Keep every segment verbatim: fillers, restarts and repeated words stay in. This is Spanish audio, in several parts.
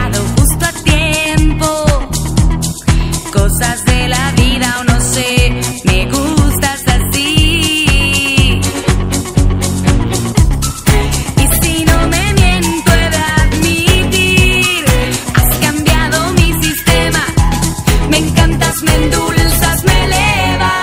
llegado justo a tiempo. Cosas de la vida o no sé, me gustas así. Y si no me miento he de admitir, has cambiado mi sistema. Me encantas, me endulzas, me elevas.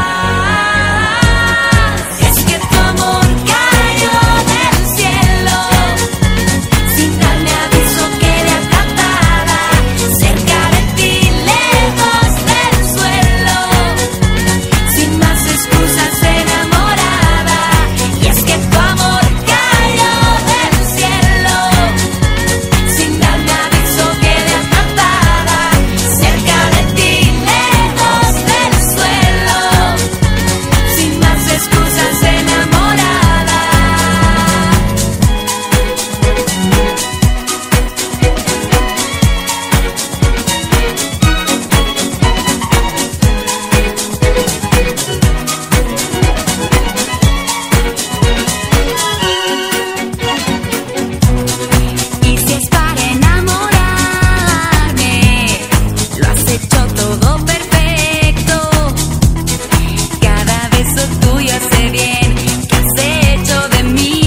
Es que tu amor cayó del cielo, sin darme aviso quedé atrapada, cerca de ti, lejos del suelo, sin más excusas enamorada. Y es que tu amor cayó del cielo, sin darme aviso quedé atrapada, cerca de ti, lejos del suelo, sin más excusas enamorada. Y si es para enamorarme, lo has hecho todo perfecto. Cada beso tuyo hace bien, ¿qué has hecho de mí?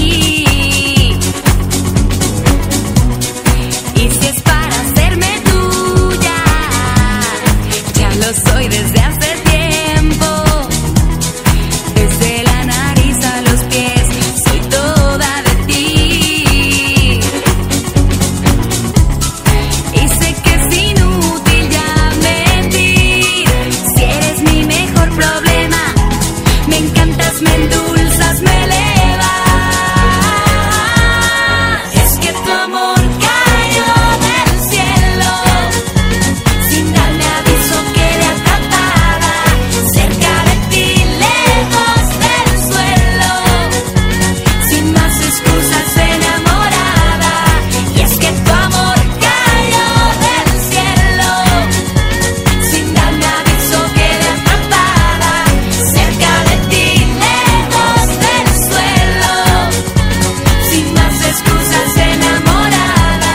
Y si es para hacerme tuya, ya lo soy desde hace tiempo. Desde la nariz a los pies, soy toda de ti. Y sé que es inútil ya mentir, si eres mi mejor problema. Me encantas, me endulzas, me elevas. Es que tu amor cayó del cielo, sin darme aviso quedé atrapada, cerca de ti, lejos del suelo, sin más excusas enamorada. Y es que tu amor cayó del cielo, sin darme aviso quedé atrapada, cerca de ti, lejos del suelo, sin más excusas enamorada.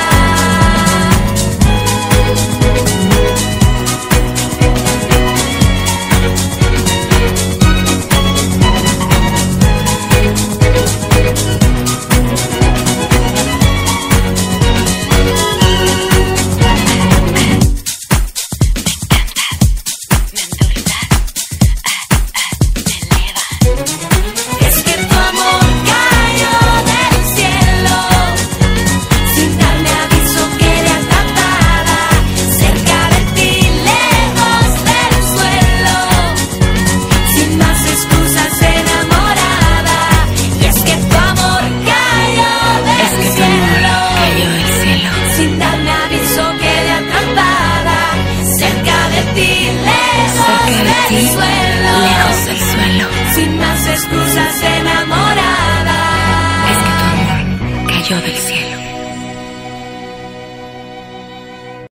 Es que tu amor cayó del cielo, sin darme aviso quedé atrapada, cerca de ti, lejos del suelo, sin más excusas enamorada. Y es que tu amor cayó del cielo, sin darme aviso quedé atrapada, cerca de ti, lejos del suelo, sin más excusas enamorada. Es que tu amor cayó del cielo.